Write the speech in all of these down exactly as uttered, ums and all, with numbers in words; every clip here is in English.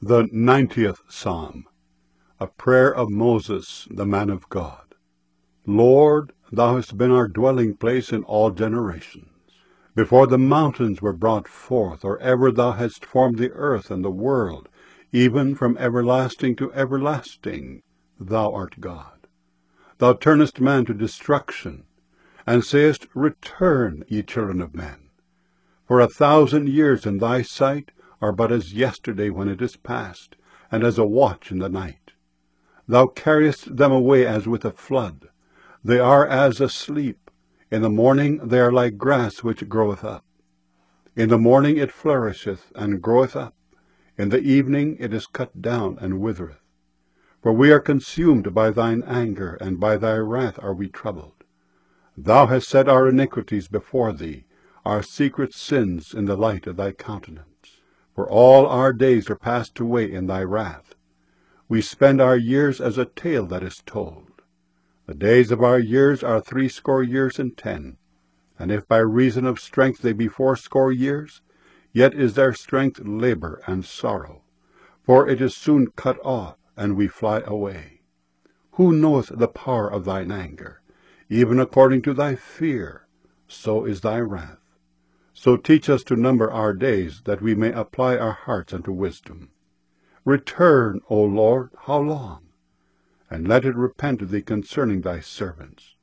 The ninetieth Psalm, a prayer of Moses, the man of God. Lord, thou hast been our dwelling place in all generations. Before the mountains were brought forth, or ever thou hadst formed the earth and the world, even from everlasting to everlasting, thou art God. Thou turnest man to destruction, and sayest, Return, ye children of men. For a thousand years in thy sight are but as yesterday when it is past, and as a watch in the night. Thou carriest them away as with a flood. They are as asleep. In the morning they are like grass which groweth up. In the morning it flourisheth and groweth up. In the evening it is cut down and withereth. For we are consumed by thine anger, and by thy wrath are we troubled. Thou hast set our iniquities before thee, our secret sins in the light of thy countenance. For all our days are passed away in thy wrath. We spend our years as a tale that is told. The days of our years are threescore years and ten. And if by reason of strength they be fourscore years, yet is their strength labor and sorrow. For it is soon cut off, and we fly away. Who knoweth the power of thine anger? Even according to thy fear, so is thy wrath. So teach us to number our days, that we may apply our hearts unto wisdom. Return, O Lord, how long? And let it repent to thee concerning thy servants.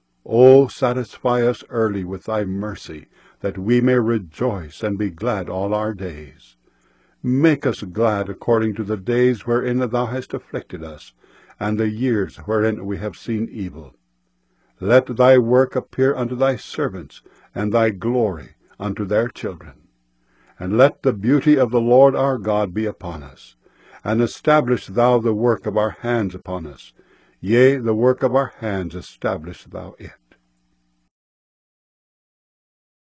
O satisfy us early with thy mercy, that we may rejoice and be glad all our days. Make us glad according to the days wherein thou hast afflicted us, and the years wherein we have seen evil. Let thy work appear unto thy servants, and thy glory unto their children. And let the beauty of the Lord our God be upon us. And establish thou the work of our hands upon us. Yea, the work of our hands establish thou it.